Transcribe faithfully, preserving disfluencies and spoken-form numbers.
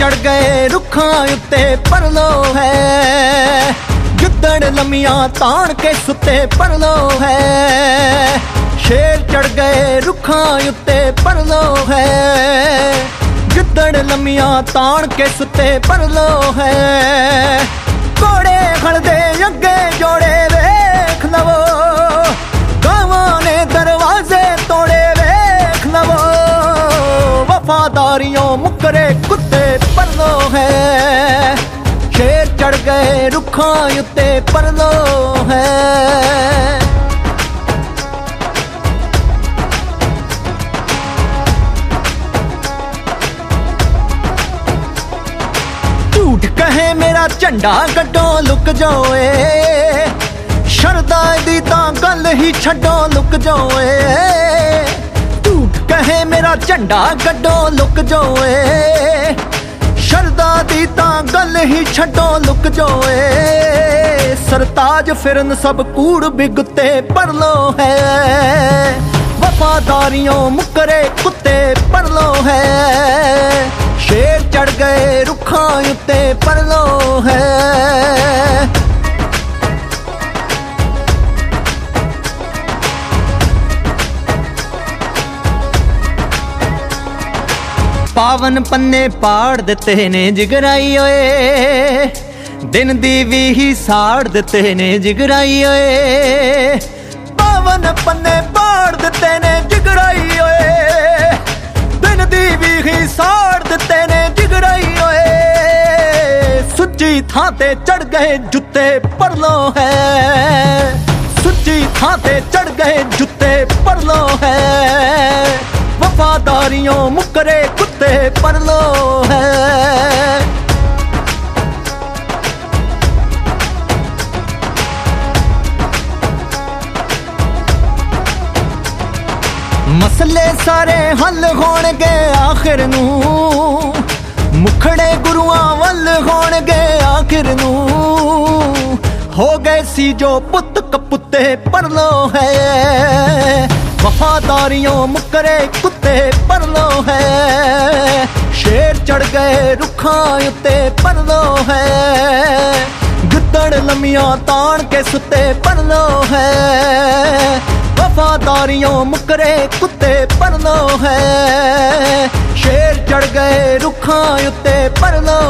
चढ़ गए रुखां उत्ते परलो है। गिद्दड़ लम्मियां ताण के सुते परलो है। शेर चढ़ गए रुखां उत्ते परलो है। गिद्दड़ लम्मियां ताण के सुते परलो है। घोड़े खड़दे अगे जोड़े वेख लवो, गावां ने दरवाजे तोड़े वेख लवो। वफादारियों मुकरे कुत्ते परलो है। शेर चढ़ गए रुखां उत्ते परलो है। झूठ कहे मेरा झंडा कड्डो लुक जाओए। शरदा दी तां गल ही छड्डो लुक जाओए। झूठ कहे मेरा झंडा कड्डो लुक जाओए। शरदा दी तां गल ही छड्डो लुक जाओए। सरताज फिरन सब कूड़ बिगते परलो है। वफादारियों मुकरे कुत्ते परलो है। शेर चढ़ गए रुखां उत्ते परलो है। पावन पन्ने पाड़ दिते ने जिगराई ओए। दिन दी भी ही साड़ दिते ने जिगराई ओए। पावन पन्ने पाड़ दिते ने जिगराई ओए। दिन दी भी ही साड़ दिते ने जिगराई ओए। सुच्ची थां ते चढ़ गए जुत्ते परलो है। सुच्ची थां ते चढ़ गए जुत्ते परलो है। वफादारियों मुकरे कुत्ते परलो है। मसले सारे हल होणगे आखिर नू। मुखड़े गुरुआं वल होणगे आखिर नू। हो गए सी जो पुत कपुत्ते परलो है। वफादारियों मुकरे कुत्ते परलो है। शेर चढ़ गए रुखां उत्ते परलो है। गिद्दड़ लम्मियां ताण के सुते परलो है। वफादारियों मुकरे कुत्ते परलो है। शेर चढ़ गए रुखां उत्ते परलो